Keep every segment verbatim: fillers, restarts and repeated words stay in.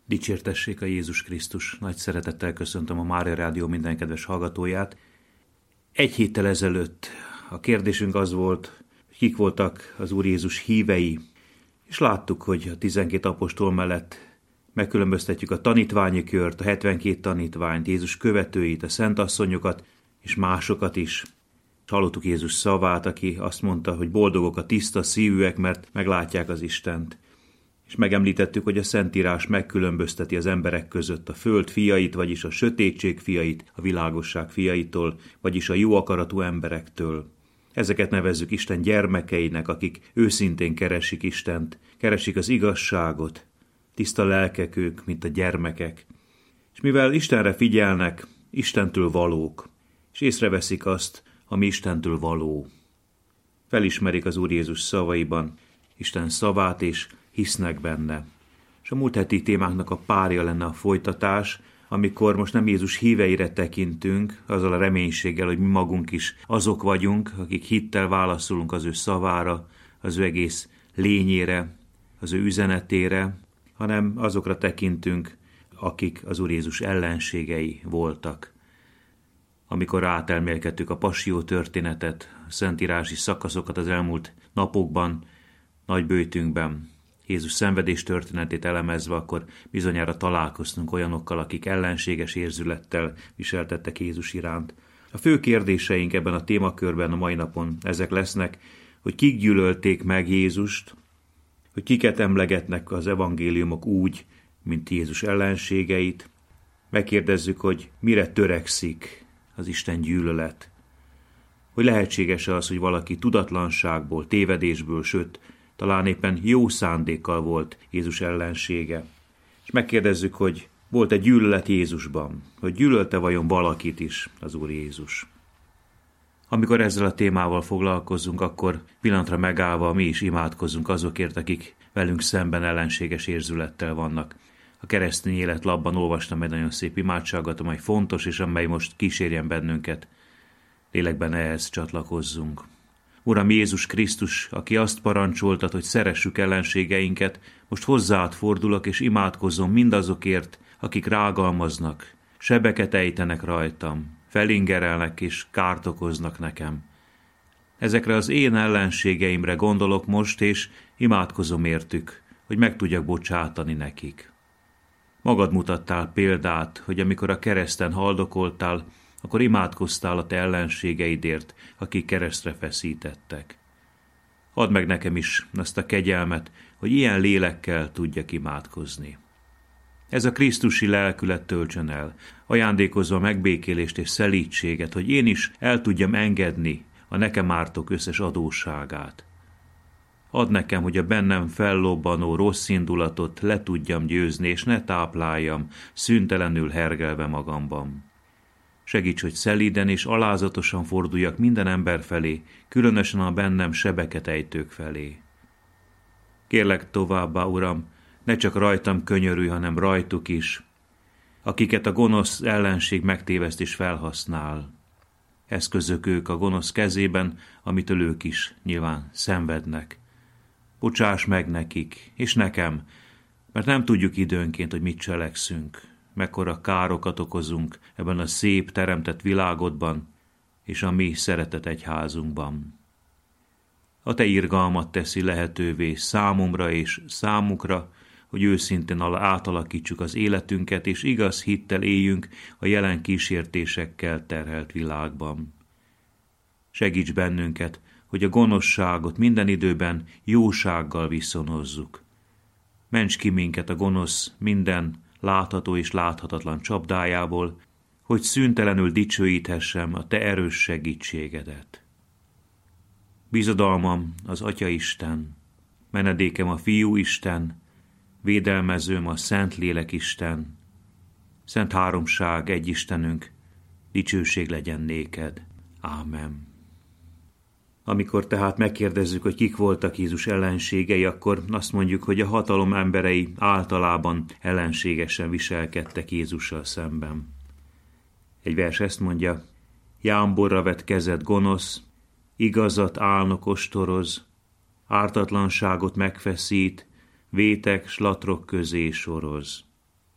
Dicsértessék a Jézus Krisztus! Nagy szeretettel köszöntöm a Mária Rádió minden kedves hallgatóját. Egy héttel ezelőtt a kérdésünk az volt, hogy kik voltak az Úr Jézus hívei, és láttuk, hogy a tizenkét apostol mellett megkülönböztetjük a tanítványi kört, a hetvenkét tanítványt, Jézus követőit, a szentasszonyokat és másokat is. Hallottuk Jézus szavát, aki azt mondta, hogy boldogok a tiszta szívűek, mert meglátják az Istent. És megemlítettük, hogy a Szentírás megkülönbözteti az emberek között a föld fiait, vagyis a sötétség fiait, a világosság fiaitól, vagyis a jó akaratú emberektől. Ezeket nevezzük Isten gyermekeinek, akik őszintén keresik Istent, keresik az igazságot, tiszta lelkek ők, mint a gyermekek. És mivel Istenre figyelnek, Istentől valók, és észreveszik azt, ami Istentől való. Felismerik az Úr Jézus szavaiban Isten szavát, és hisznek benne. És a múlt heti témánknak a párja lenne a folytatás, amikor most nem Jézus híveire tekintünk, azzal a reménységgel, hogy mi magunk is azok vagyunk, akik hittel válaszolunk az ő szavára, az ő egész lényére, az ő üzenetére, hanem azokra tekintünk, akik az Úr Jézus ellenségei voltak. Amikor átelmélkedtük a passió történetet, a szentírási szakaszokat az elmúlt napokban, nagybőjtünkben, Jézus szenvedés történetét elemezve, akkor bizonyára találkoztunk olyanokkal, akik ellenséges érzülettel viseltettek Jézus iránt. A fő kérdéseink ebben a témakörben a mai napon ezek lesznek, hogy kik gyűlölték meg Jézust, hogy kiket emlegetnek az evangéliumok úgy, mint Jézus ellenségeit. Megkérdezzük, hogy mire törekszik az Isten gyűlölet. Hogy lehetséges az, hogy valaki tudatlanságból, tévedésből, sőt, talán éppen jó szándékkal volt Jézus ellensége. És megkérdezzük, hogy volt-e gyűlölet Jézusban, hogy gyűlölte vajon valakit is az Úr Jézus. Amikor ezzel a témával foglalkozunk, akkor pillanatra megállva mi is imádkozzunk azokért, akik velünk szemben ellenséges érzülettel vannak. A keresztény életlapban olvastam egy nagyon szép imádságot, amely fontos, és amely most kísérjen bennünket. Lélekben ehhez csatlakozzunk. Uram Jézus Krisztus, aki azt parancsoltad, hogy szeressük ellenségeinket, most hozzád fordulok, és imádkozom mindazokért, akik rágalmaznak, sebeket ejtenek rajtam, felingerelnek és kárt okoznak nekem. Ezekre az én ellenségeimre gondolok most, és imádkozom értük, hogy meg tudjak bocsátani nekik. Magad mutattál példát, hogy amikor a kereszten haldokoltál, akkor imádkoztál a te ellenségeidért, akik keresztre feszítettek. Add meg nekem is azt a kegyelmet, hogy ilyen lélekkel tudjak imádkozni. Ez a krisztusi lelkület töltsön el, ajándékozva megbékélést és szelídséget, hogy én is el tudjam engedni a nekem ártok összes adósságát. Add nekem, hogy a bennem fellobbanó rossz indulatot le tudjam győzni, és ne tápláljam, szüntelenül hergelve magamban. Segíts, hogy szelíden és alázatosan forduljak minden ember felé, különösen a bennem sebeket ejtők felé. Kérlek továbbá, Uram, ne csak rajtam könyörülj, hanem rajtuk is, akiket a gonosz ellenség megtéveszt és felhasznál. Eszközök ők a gonosz kezében, amitől ők is nyilván szenvednek. Bocsáss meg nekik, és nekem, mert nem tudjuk időnként, hogy mit cselekszünk, mekkora károkat okozunk ebben a szép teremtett világodban, és a mi szeretett egyházunkban. A te irgalmat teszi lehetővé számomra és számukra, hogy őszintén átalakítsuk az életünket, és igaz hittel éljünk a jelen kísértésekkel terhelt világban. Segíts bennünket, hogy a gonoszságot minden időben jósággal viszonozzuk. Ments ki minket a gonosz minden látható és láthatatlan csapdájából, hogy szüntelenül dicsőíthessem a te erős segítségedet. Bizodalmam az Atya Isten, menedékem a Fiú Isten, védelmezőm a Szentlélek Isten, Szent Háromság egy Istenünk, dicsőség legyen néked. Ámen. Amikor tehát megkérdezzük, hogy kik voltak Jézus ellenségei, akkor azt mondjuk, hogy a hatalom emberei általában ellenségesen viselkedtek Jézussal szemben. Egy vers ezt mondja: jámborra vett kezed gonosz, igazat álnok ostoroz, ártatlanságot megfeszít, vétek s latrok közé soroz.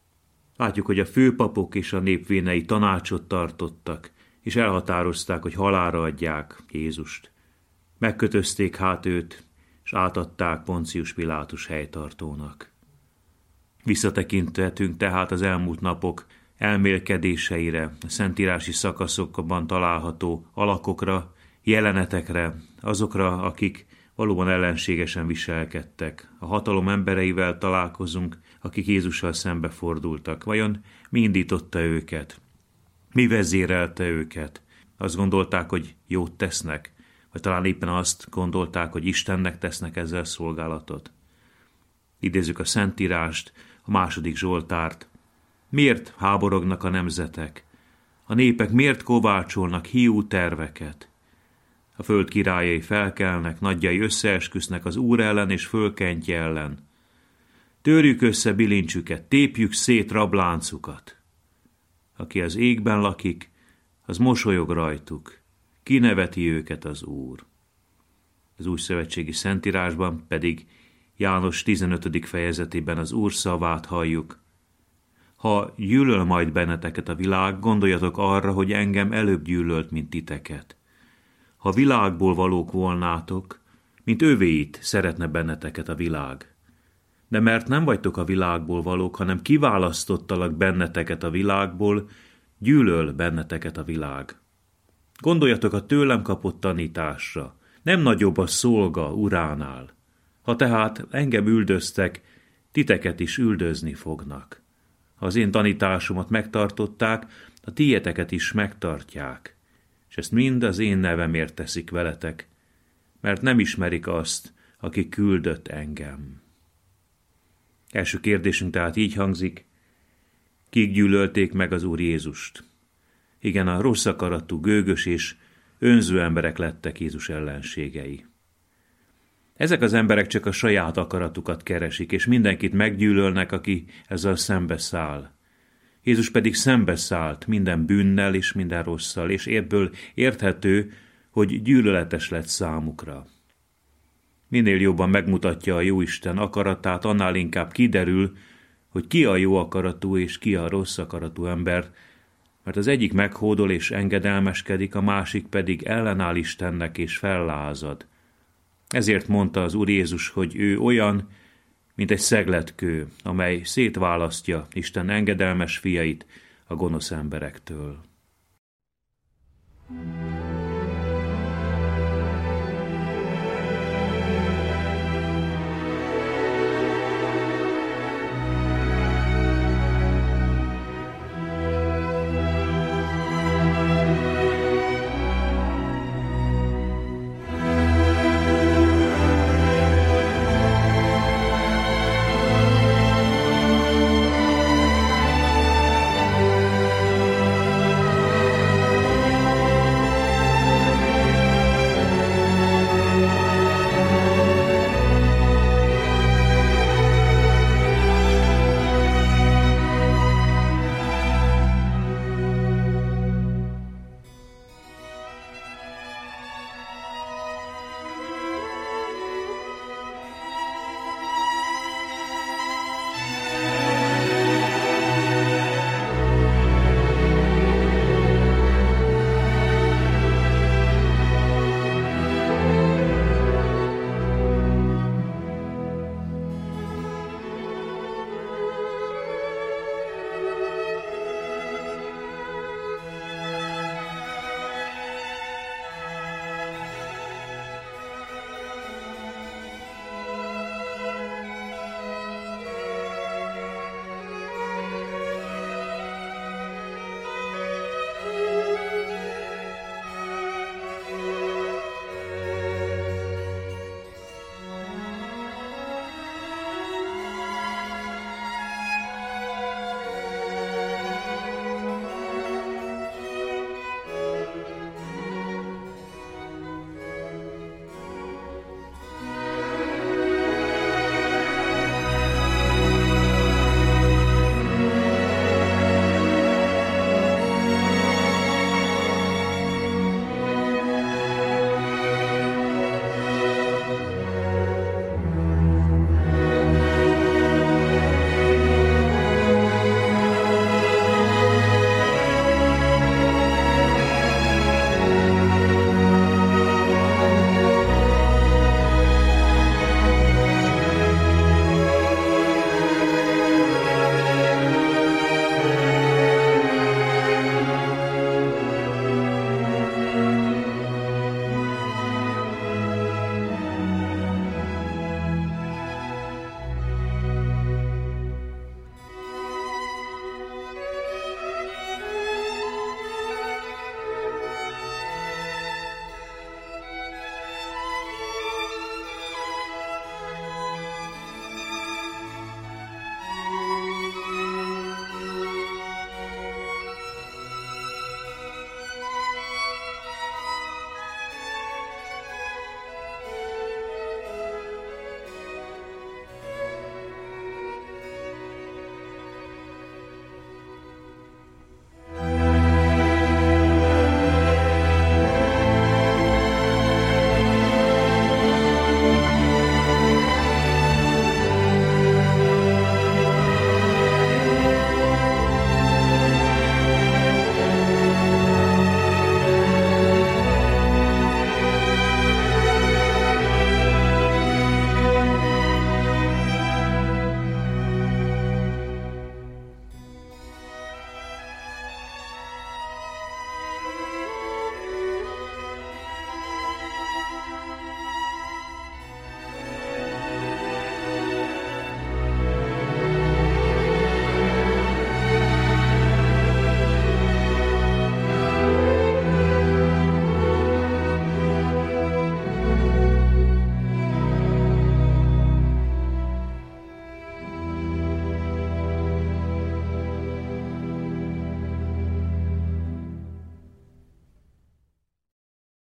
Látjuk, hogy a főpapok és a népvénei tanácsot tartottak, és elhatározták, hogy halálra adják Jézust. Megkötözték hát őt, és átadták Poncius Pilátus helytartónak. Visszatekinthetünk tehát az elmúlt napok elmélkedéseire, a szentírási szakaszokban található alakokra, jelenetekre, azokra, akik valóban ellenségesen viselkedtek. A hatalom embereivel találkozunk, akik Jézussal szembefordultak. Vajon mi indította őket? Mi vezérelte őket? Azt gondolták, hogy jót tesznek? Vagy talán éppen azt gondolták, hogy Istennek tesznek ezzel szolgálatot? Idézzük a Szentírást, a második Zsoltárt. Miért háborognak a nemzetek? A népek miért kovácsolnak hiú terveket? A föld királyai felkelnek, nagyjai összeesküsznek az Úr ellen és fölkentje ellen. Törjük össze bilincsüket, tépjük szét rabláncukat. Aki az égben lakik, az mosolyog rajtuk, kineveti őket az Úr. Az új szövetségi Szentírásban pedig János tizenötödik fejezetében az Úr szavát halljuk. Ha gyűlöl majd benneteket a világ, gondoljatok arra, hogy engem előbb gyűlölt, mint titeket. Ha világból valók volnátok, mint övéit szeretne benneteket a világ. De mert nem vagytok a világból valók, hanem kiválasztottalak benneteket a világból, gyűlöl benneteket a világ. Gondoljatok a tőlem kapott tanításra, nem nagyobb a szolga uránál. Ha tehát engem üldöztek, titeket is üldözni fognak. Ha az én tanításomat megtartották, a tieteket is megtartják. És ezt mind az én nevemért teszik veletek, mert nem ismerik azt, aki küldött engem. Első kérdésünk tehát így hangzik, kik gyűlölték meg az Úr Jézust? Igen, a rossz akaratú, gőgös és önző emberek lettek Jézus ellenségei. Ezek az emberek csak a saját akaratukat keresik, és mindenkit meggyűlölnek, aki ezzel szembeszáll. Jézus pedig szembeszállt minden bűnnel és minden rosszal, és ebből érthető, hogy gyűlöletes lett számukra. Minél jobban megmutatja a Jóisten akaratát, annál inkább kiderül, hogy ki a jó akaratú és ki a rossz akaratú ember, mert az egyik meghódol és engedelmeskedik, a másik pedig ellenáll Istennek és fellázad. Ezért mondta az Úr Jézus, hogy ő olyan, mint egy szegletkő, amely szétválasztja Isten engedelmes fiait a gonosz emberektől.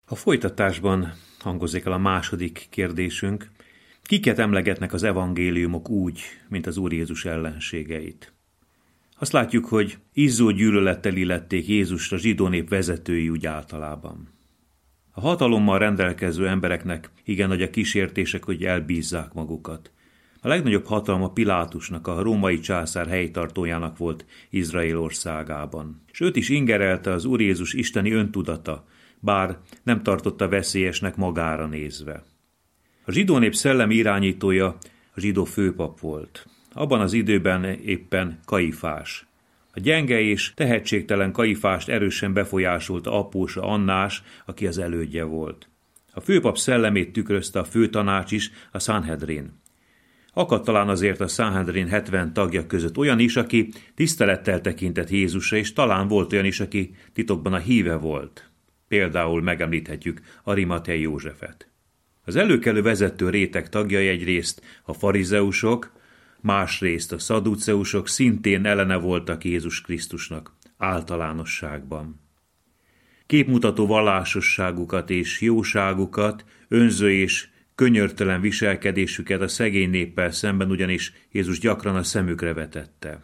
A folytatásban hangozik el a második kérdésünk. Kiket emlegetnek az evangéliumok úgy, mint az Úr Jézus ellenségeit? Azt látjuk, hogy izzó gyűlölettel illették Jézust a zsidó nép vezetői úgy általában. A hatalommal rendelkező embereknek igen nagy a kísértések, hogy elbízzák magukat. A legnagyobb hatalma Pilátusnak, a római császár helytartójának volt Izrael országában. És őt is ingerelte az Úr Jézus isteni öntudata, bár nem tartotta veszélyesnek magára nézve. A zsidó nép szellemi irányítója a zsidó főpap volt. Abban az időben éppen Kaifás. A gyenge és tehetségtelen Kaifást erősen befolyásolta apósa Annás, aki az elődje volt. A főpap szellemét tükrözte a főtanács is, a Sanhedrin. Akadt talán azért a Sanhedrin hetven tagja között olyan is, aki tisztelettel tekintett Jézusra, és talán volt olyan is, aki titokban a híve volt. Például megemlíthetjük Arimathei Józsefet. Az előkelő vezető réteg tagjai egyrészt a farizeusok, másrészt a szadduceusok szintén ellene voltak Jézus Krisztusnak általánosságban. Képmutató vallásosságukat és jóságukat, önző és könyörtelen viselkedésüket a szegény néppel szemben ugyanis Jézus gyakran a szemükre vetette.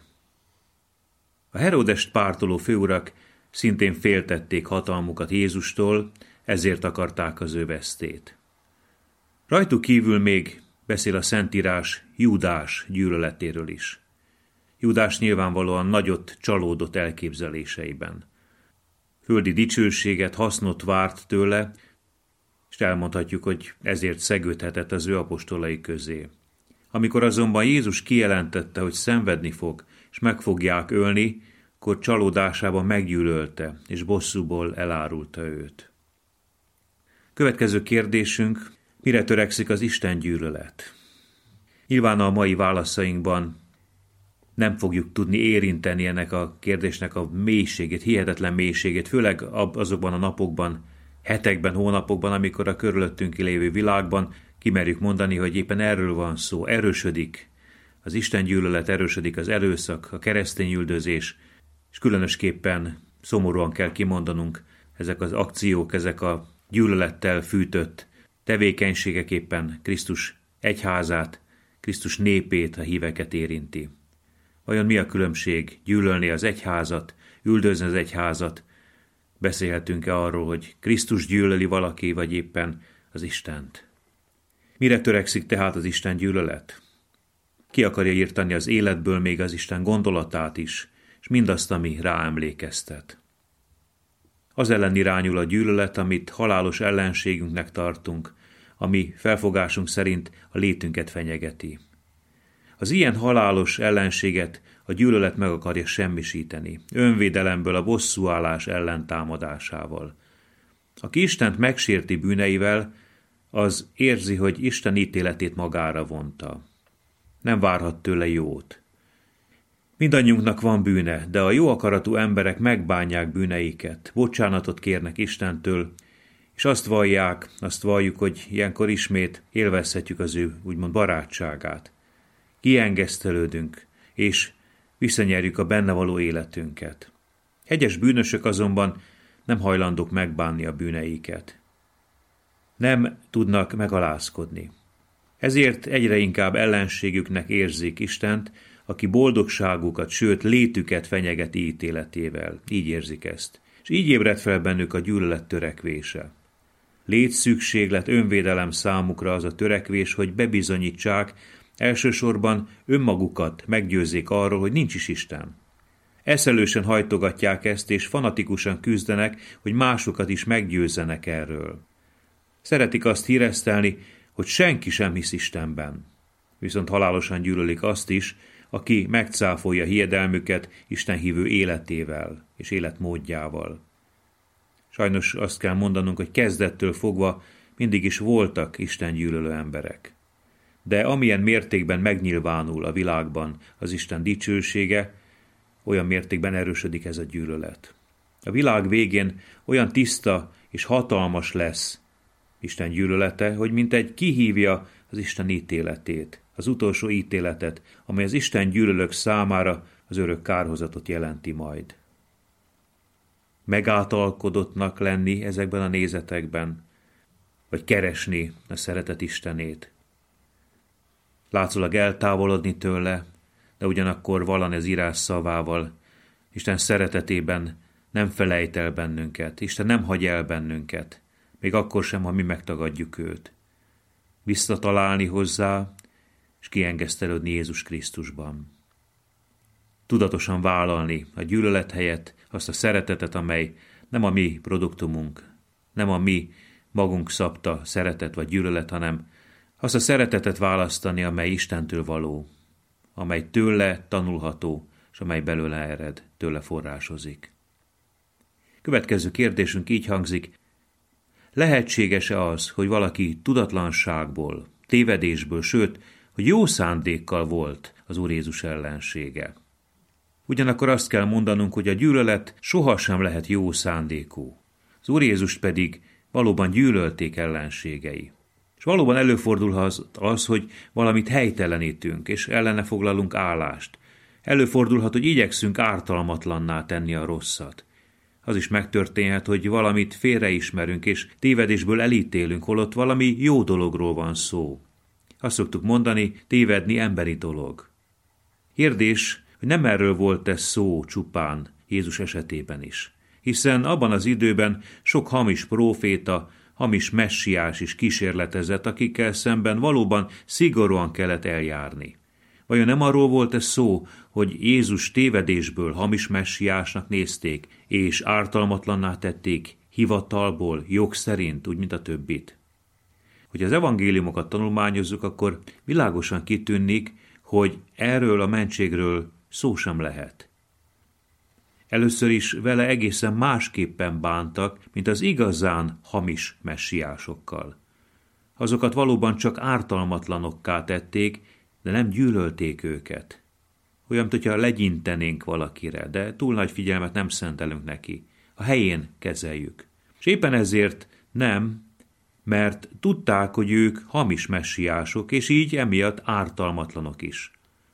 A Heródest pártoló főurak szintén féltették hatalmukat Jézustól, ezért akarták az ő vesztét. Rajtuk kívül még beszél a Szentírás Júdás gyűlöletéről is. Júdás nyilvánvalóan nagyot csalódott elképzeléseiben. Földi dicsőséget, hasznot várt tőle, és elmondhatjuk, hogy ezért szegődhetett az ő apostolai közé. Amikor azonban Jézus kijelentette, hogy szenvedni fog, és meg fogják ölni, akkor csalódásában meggyűlölte, és bosszúból elárulta őt. Következő kérdésünk, mire törekszik az Isten gyűlölet? Nyilván a mai válaszainkban nem fogjuk tudni érinteni ennek a kérdésnek a mélységét, hihetetlen mélységét, főleg azokban a napokban, hetekben, hónapokban, amikor a körülöttünk lévő világban kimerjük mondani, hogy éppen erről van szó, erősödik az Isten gyűlölet, erősödik az erőszak, a keresztényüldözés, és különösképpen szomorúan kell kimondanunk, ezek az akciók, ezek a gyűlölettel fűtött tevékenységeképpen Krisztus egyházát, Krisztus népét, a híveket érinti. Vajon mi a különbség gyűlölni az egyházat, üldözni az egyházat? Beszélhetünk-e arról, hogy Krisztus gyűlöli valaki, vagy éppen az Istent? Mire törekszik tehát az Isten gyűlölet? Ki akarja írtani az életből még az Isten gondolatát is, és mindazt, ami ráemlékeztet. Az ellen irányul a gyűlölet, amit halálos ellenségünknek tartunk, ami felfogásunk szerint a létünket fenyegeti. Az ilyen halálos ellenséget a gyűlölet meg akarja semmisíteni, önvédelemből a bosszúállás ellentámadásával. Aki Istent megsérti bűneivel, az érzi, hogy Isten ítéletét magára vonta. Nem várhat tőle jót. Mindannyiunknak van bűne, de a jó akaratú emberek megbánják bűneiket, bocsánatot kérnek Istentől, és azt vallják, azt valljuk, hogy ilyenkor ismét élvezhetjük az ő úgymond barátságát. Kiengesztelődünk, és visszanyerjük a benne való életünket. Egyes bűnösök azonban nem hajlandók megbánni a bűneiket. Nem tudnak megalázkodni. Ezért egyre inkább ellenségüknek érzik Istent, aki boldogságukat, sőt létüket fenyegeti ítéletével. Így érzik ezt. És így ébred fel bennük a gyűlölet törekvése. Létszükséglet, önvédelem számukra az a törekvés, hogy bebizonyítsák, elsősorban önmagukat meggyőzzék arról, hogy nincs is Isten. Eszelősen hajtogatják ezt, és fanatikusan küzdenek, hogy másokat is meggyőzzenek erről. Szeretik azt híresztelni, hogy senki sem hisz Istenben. Viszont halálosan gyűlölik azt is, aki megcáfolja hiedelmüket istenhívő életével és életmódjával. Sajnos azt kell mondanunk, hogy kezdettől fogva mindig is voltak Isten gyűlölő emberek. De amilyen mértékben megnyilvánul a világban az Isten dicsősége, olyan mértékben erősödik ez a gyűlölet. A világ végén olyan tiszta és hatalmas lesz Isten gyűlölete, hogy mintegy kihívja az Isten ítéletét, az utolsó ítéletet, amely az Isten gyűlölők számára az örök kárhozatot jelenti majd. megáltalkodottnak lenni ezekben a nézetekben, vagy keresni a szeretet Istenét. Látszólag eltávolodni tőle, de ugyanakkor valani az írás szavával, Isten szeretetében nem felejt el bennünket, Isten nem hagy el bennünket, még akkor sem, ha mi megtagadjuk őt. Visszatalálni hozzá, és kiengesztelődni Jézus Krisztusban. Tudatosan vállalni a gyűlölet helyett azt a szeretetet, amely nem a mi produktumunk, nem a mi magunk szabta szeretet vagy gyűlölet, hanem azt a szeretetet választani, amely Istentől való, amely tőle tanulható, és amely belőle ered, tőle forrásozik. Következő kérdésünk így hangzik: lehetséges-e az, hogy valaki tudatlanságból, tévedésből, sőt, hogy jó szándékkal volt az Úr Jézus ellensége? Ugyanakkor azt kell mondanunk, hogy a gyűlölet sohasem lehet jó szándékú. Az Úr Jézust pedig valóban gyűlölték ellenségei. És valóban előfordulhat az, hogy valamit helytelenítünk, és ellene foglalunk állást. Előfordulhat, hogy igyekszünk ártalmatlanná tenni a rosszat. Az is megtörténhet, hogy valamit félreismerünk, és tévedésből elítélünk, holott valami jó dologról van szó. Azt szoktuk mondani, tévedni emberi dolog. Kérdés, hogy nem erről volt ez szó csupán Jézus esetében is. Hiszen abban az időben sok hamis próféta, hamis messiás is kísérletezett, akikkel szemben valóban szigorúan kellett eljárni. Vajon nem arról volt ez szó, hogy Jézus tévedésből hamis messiásnak nézték, és ártalmatlanná tették hivatalból, jog szerint, úgy, mint a többit? Hogy az evangéliumokat tanulmányozzuk, akkor világosan kitűnik, hogy erről a mentségről szó sem lehet. Először is vele egészen másképpen bántak, mint az igazán hamis messiásokkal. Azokat valóban csak ártalmatlanokká tették, de nem gyűlölték őket. Olyan, mintha legyintenénk valakire, de túl nagy figyelmet nem szentelünk neki. A helyén kezeljük. És éppen ezért nem, mert tudták, hogy ők hamis messiások, és így emiatt ártalmatlanok is.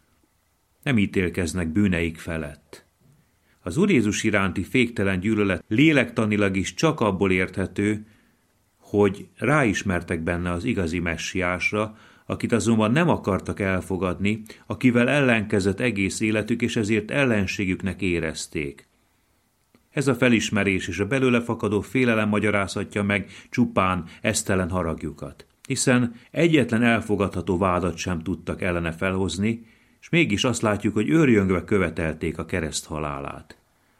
Nem ítélkeznek bűneik felett. Az Úr Jézus iránti féktelen gyűlölet lélektanilag is csak abból érthető, hogy ráismertek benne az igazi messiásra, akit azonban nem akartak elfogadni, akivel ellenkezett egész életük, és ezért ellenségüknek érezték. Ez a felismerés és a belőle fakadó félelem magyarázhatja meg csupán esztelen haragjukat, hiszen egyetlen elfogadható vádat sem tudtak ellene felhozni, és mégis azt látjuk, hogy őrjöngve követelték a kereszt halálát.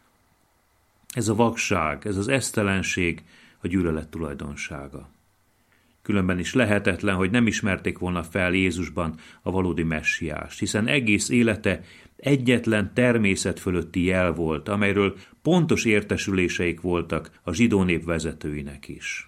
Ez a vakság, ez az esztelenség a gyűlölet tulajdonsága. Különben is lehetetlen, hogy nem ismerték volna fel Jézusban a valódi messiást, hiszen egész élete egyetlen természet fölötti jel volt, amelyről pontos értesüléseik voltak a zsidó nép vezetőinek is.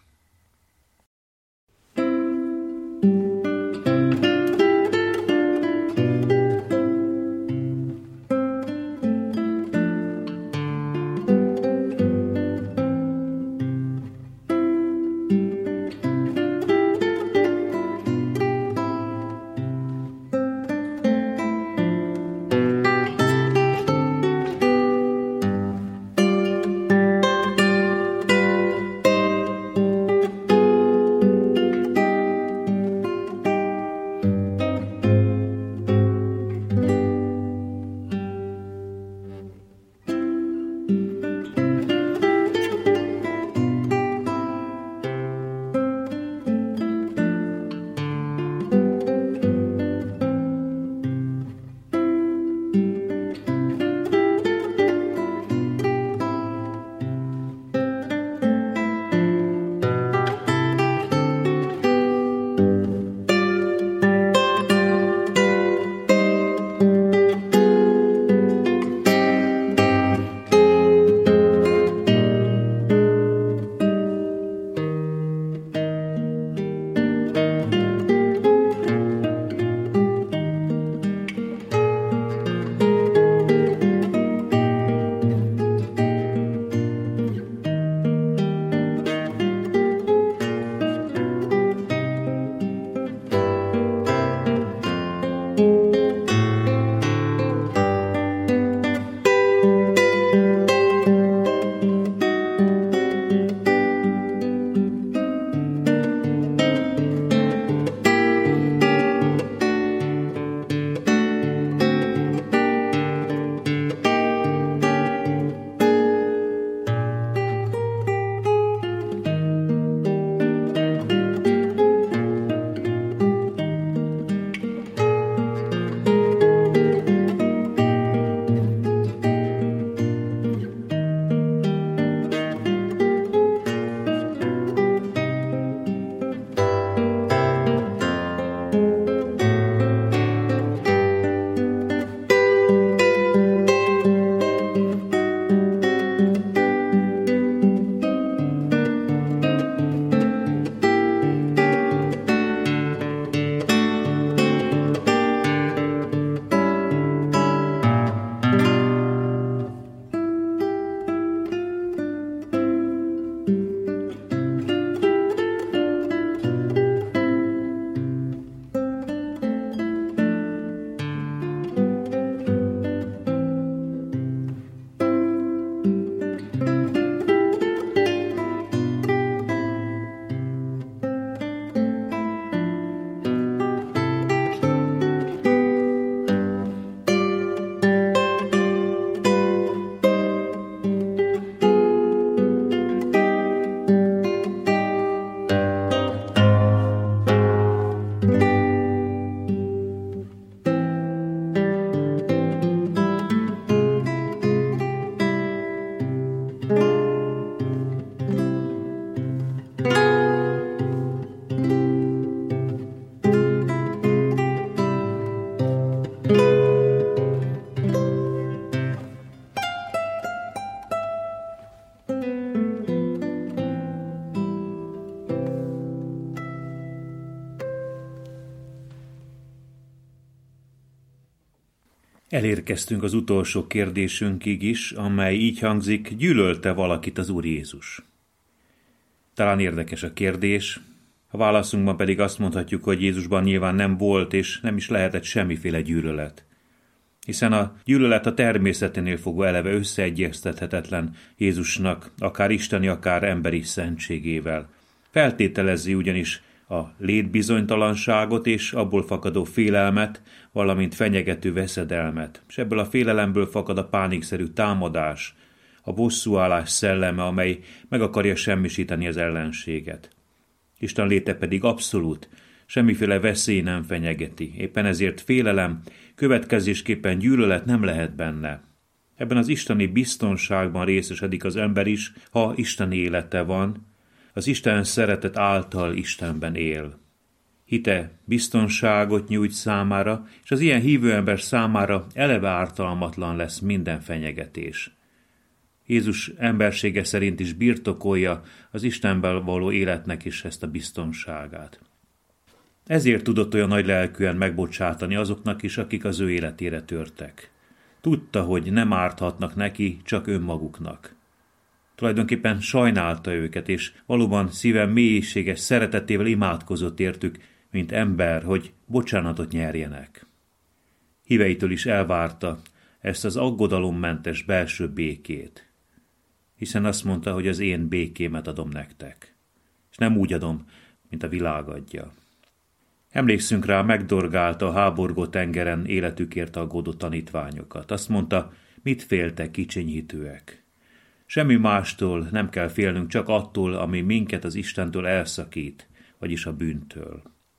Elérkeztünk az utolsó kérdésünkig is, amely így hangzik: gyűlölte valakit az Úr Jézus? Talán érdekes a kérdés, a válaszunkban pedig azt mondhatjuk, hogy Jézusban nyilván nem volt és nem is lehetett semmiféle gyűlölet. Hiszen a gyűlölet a természeténél fogva eleve összeegyeztethetetlen Jézusnak, akár isteni, akár emberi szentségével. Feltételezi ugyanis a létbizonytalanságot és abból fakadó félelmet, valamint fenyegető veszedelmet, és ebből a félelemből fakad a pánikszerű támadás, a bosszúállás szelleme, amely meg akarja semmisíteni az ellenséget. Isten léte pedig abszolút, semmiféle veszély nem fenyegeti, éppen ezért félelem, következésképpen gyűlölet nem lehet benne. Ebben az isteni biztonságban részesedik az ember is, ha isteni élete van, az Isten szeretet által Istenben él. Hite biztonságot nyújt számára, és az ilyen hívő ember számára eleve ártalmatlan lesz minden fenyegetés. Jézus embersége szerint is birtokolja az Istenben való életnek is ezt a biztonságát. Ezért tudott olyan nagy lelkűen megbocsátani azoknak is, akik az ő életére törtek. Tudta, hogy nem árthatnak neki, csak önmaguknak. Tulajdonképpen sajnálta őket, és valóban szíve mélységes szeretetével imádkozott értük, mint ember, hogy bocsánatot nyerjenek. Híveitől is elvárta ezt az aggodalommentes belső békét, hiszen azt mondta, hogy az én békémet adom nektek, és nem úgy adom, mint a világ adja. Emlékszünk rá, megdorgálta a háborgó tengeren életükért aggódó tanítványokat. Azt mondta, mit féltek, kicsinyítőek. Semmi mástól nem kell félnünk, csak attól, ami minket az Istentől elszakít, vagyis a bűntől.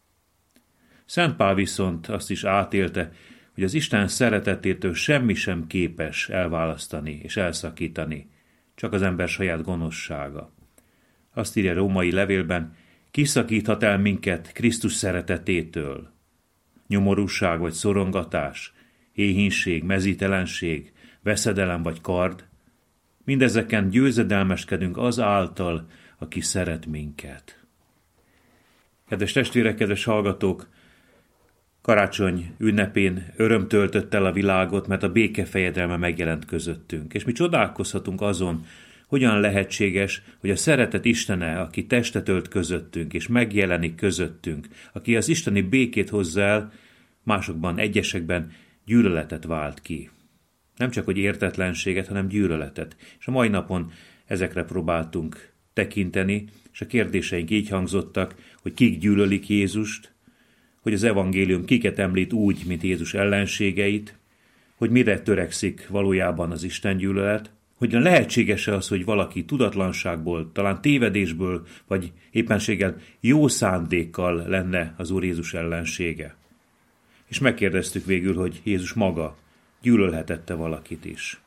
Szent Pál viszont azt is átélte, hogy az Isten szeretetétől semmi sem képes elválasztani és elszakítani, csak az ember saját gonoszsága. Azt írja római levélben, kiszakíthat el minket Krisztus szeretetétől? Nyomorúság vagy szorongatás, éhínség, mezítelenség, veszedelem vagy kard? Mindezeken győzedelmeskedünk az által, aki szeret minket. Kedves testvérek, kedves hallgatók, karácsony ünnepén öröm töltött el a világot, mert a béke fejedelme megjelent közöttünk. És mi csodálkozhatunk azon, hogyan lehetséges, hogy a szeretet Istene, aki testet ölt közöttünk, és megjelenik közöttünk, aki az isteni békét hozza el, másokban, egyesekben gyűlöletet vált ki. Nem csak, hogy értetlenséget, hanem gyűlöletet. És a mai napon ezekre próbáltunk tekinteni, és a kérdéseink így hangzottak, hogy kik gyűlölik Jézust, hogy az evangélium kiket említ úgy, mint Jézus ellenségeit, hogy mire törekszik valójában az Isten gyűlölet, hogy lehetséges-e az, hogy valaki tudatlanságból, talán tévedésből, vagy éppenséggel jó szándékkal lenne az Úr Jézus ellensége. És megkérdeztük végül, hogy Jézus maga gyűlölhetette valakit is.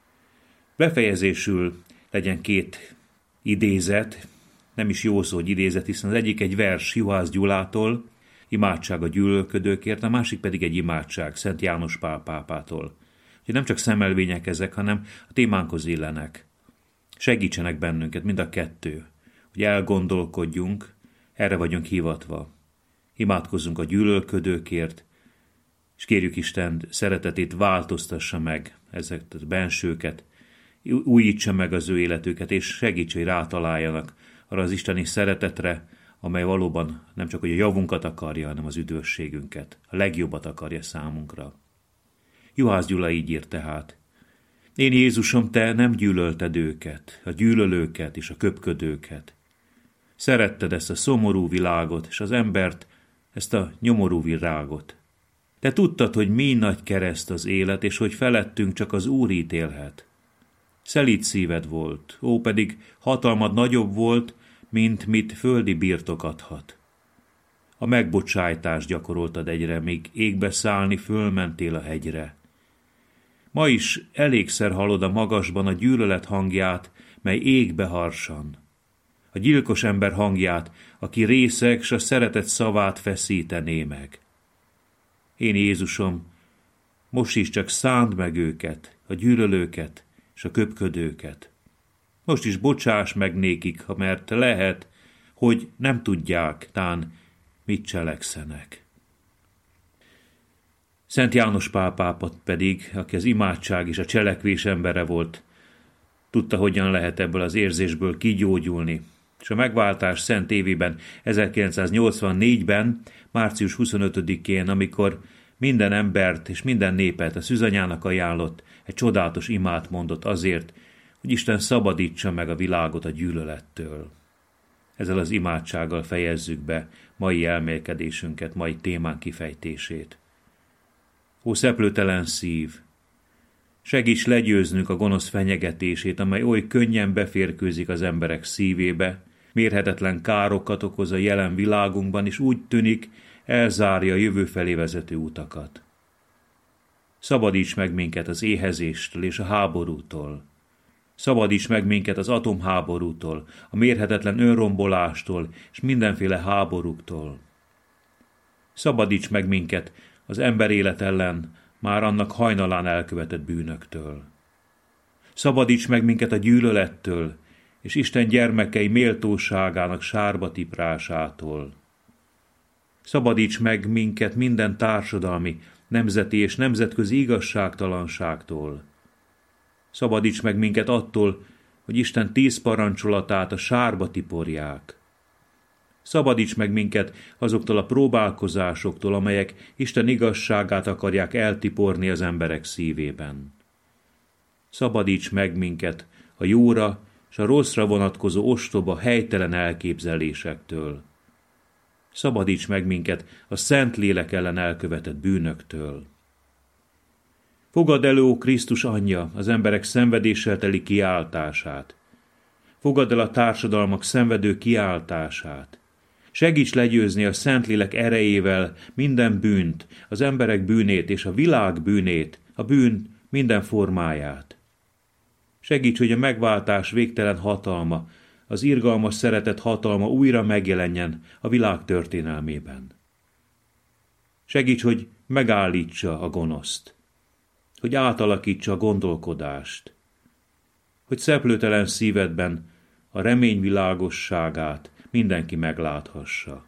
Befejezésül legyen két idézet, nem is jó szó, hogy idézet, hiszen az egyik egy vers Juhász Gyulától, imádság a gyűlölködőkért, a másik pedig egy imádság Szent János Pál pápától. Hogy nem csak szemelvények ezek, hanem a témánkhoz illenek. Segítsenek bennünket mind a kettő, hogy elgondolkodjunk, erre vagyunk hivatva. Imádkozzunk a gyűlölködőkért, és kérjük Isten szeretetét változtassa meg ezeket a bensőket, újítsa meg az ő életüket, és segítse, hogy rátaláljanak arra az isteni szeretetre, amely valóban nem csak hogy a javunkat akarja, hanem az üdvösségünket, a legjobbat akarja számunkra. Juhász Gyula így írt tehát: Én Jézusom, te nem gyűlölted őket, a gyűlölőket és a köpködőket. Szeretted ezt a szomorú világot, és az embert, ezt a nyomorú virágot. Te tudtad, hogy mi nagy kereszt az élet, és hogy felettünk csak az Úr ítélhet. Szelíd szíved volt, ó, pedig hatalmad nagyobb volt, mint mit földi birtok adhat. A megbocsájtást gyakoroltad egyre, míg égbe szállni fölmentél a hegyre. Ma is elégszer hallod a magasban a gyűlölet hangját, mely égbe harsan. A gyilkos ember hangját, aki részeg, s a szeretet szavát feszítené meg. Én Jézusom, most is csak szánd meg őket, a gyűlölőket és a köpködőket. Most is bocsáss meg nékik, ha mert lehet, hogy nem tudják, tán mit cselekszenek. Szent János Pál pápa pedig, aki az imádság és a cselekvés embere volt, tudta, hogyan lehet ebből az érzésből kigyógyulni. És a megváltás szent évében, ezerkilencszáznyolcvannégyben, március huszonötödikén, amikor minden embert és minden népet a szűzanyának ajánlott, egy csodálatos imát mondott azért, hogy Isten szabadítsa meg a világot a gyűlölettől. Ezzel az imádsággal fejezzük be mai elmélkedésünket, mai témánk kifejtését. Ó szeplőtelen szív! Segíts legyőznünk a gonosz fenyegetését, amely oly könnyen beférkőzik az emberek szívébe, mérhetetlen károkat okoz a jelen világunkban, és úgy tűnik, elzárja a jövő felé vezető utakat. Szabadíts meg minket az éhezéstől és a háborútól. Szabadíts meg minket az atomháborútól, a mérhetetlen önrombolástól és mindenféle háborúktól. Szabadíts meg minket az emberélet ellen már annak hajnalán elkövetett bűnöktől. Szabadíts meg minket a gyűlölettől és Isten gyermekei méltóságának sárba tiprásától. Szabadíts meg minket minden társadalmi, nemzeti és nemzetközi igazságtalanságtól. Szabadíts meg minket attól, hogy Isten tíz parancsolatát a sárba tiporják. Szabadíts meg minket azoktól a próbálkozásoktól, amelyek Isten igazságát akarják eltiporni az emberek szívében. Szabadíts meg minket a jóra és a rosszra vonatkozó ostoba, helytelen elképzelésektől. Szabadíts meg minket a Szentlélek ellen elkövetett bűnöktől. Fogadd elő, ó Krisztus anyja, az emberek szenvedéssel teli kiáltását. Fogadd el a társadalmak szenvedő kiáltását. Segíts legyőzni a Szentlélek erejével minden bűnt, az emberek bűnét és a világ bűnét, a bűn minden formáját. Segíts, hogy a megváltás végtelen hatalma, az irgalmas szeretet hatalma újra megjelenjen a világ történelmében. Segíts, hogy megállítsa a gonoszt, hogy átalakítsa a gondolkodást, hogy szeplőtelen szívedben a remény világosságát mindenki megláthassa.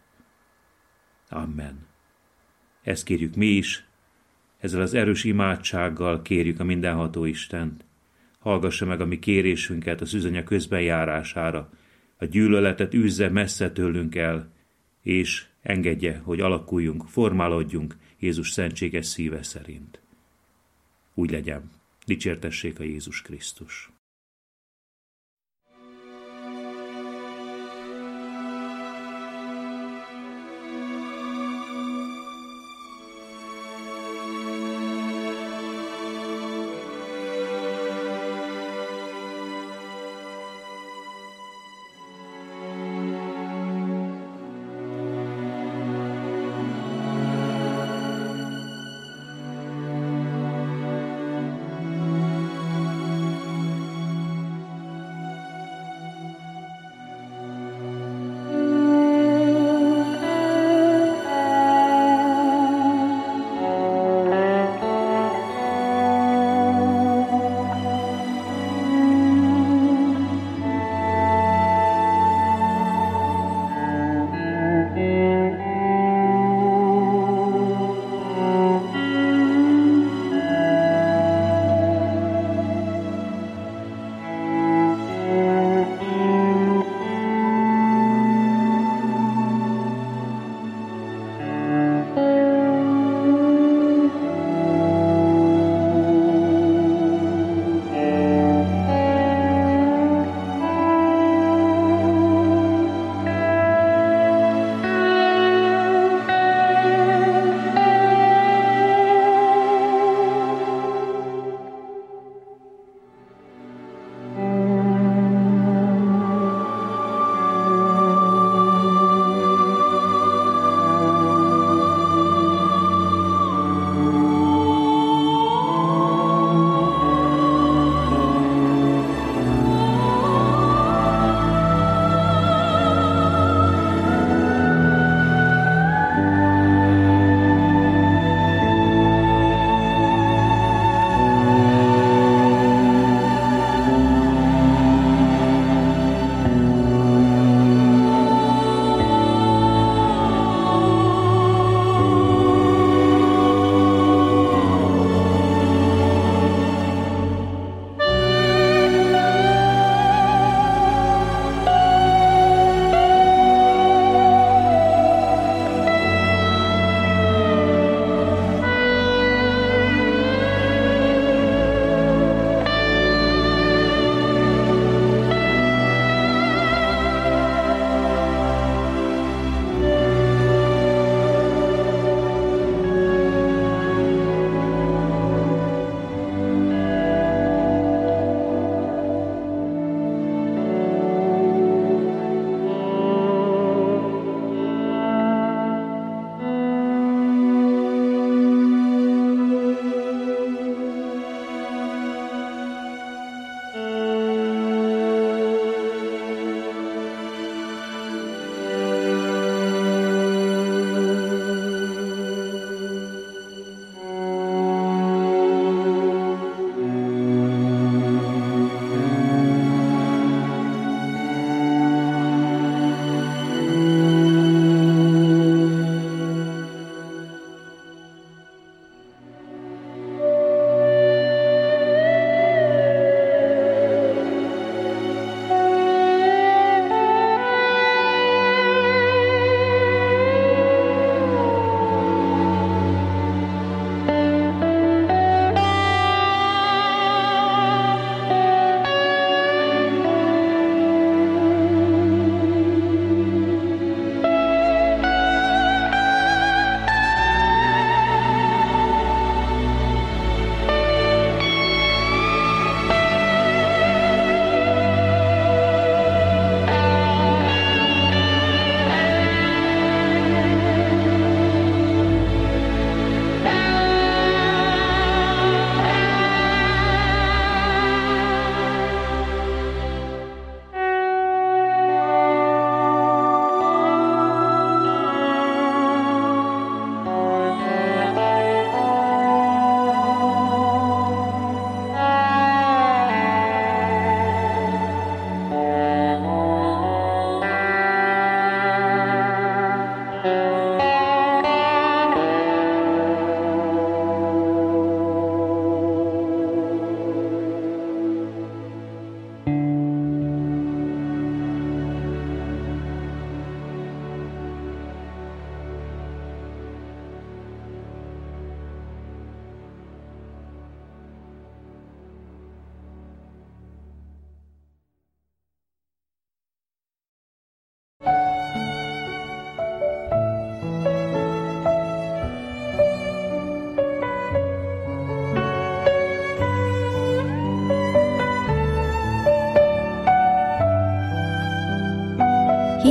Amen. Ezt kérjük mi is, ezzel az erős imádsággal kérjük a mindenható Istent. Hallgassa meg a mi kérésünket a szűzanya közbenjárására, a gyűlöletet űzze messze tőlünk el, és engedje, hogy alakuljunk, formálódjunk Jézus szentséges szíve szerint. Úgy legyen. Dicsértessék a Jézus Krisztus.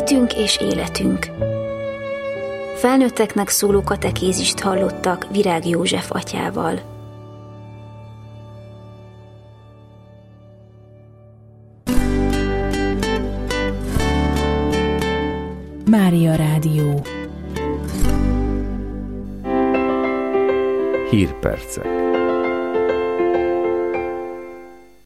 Hitünk és életünk. Felnőtteknek szóló katekézist hallottak Virág József atyával. Mária Rádió. Hírpercek.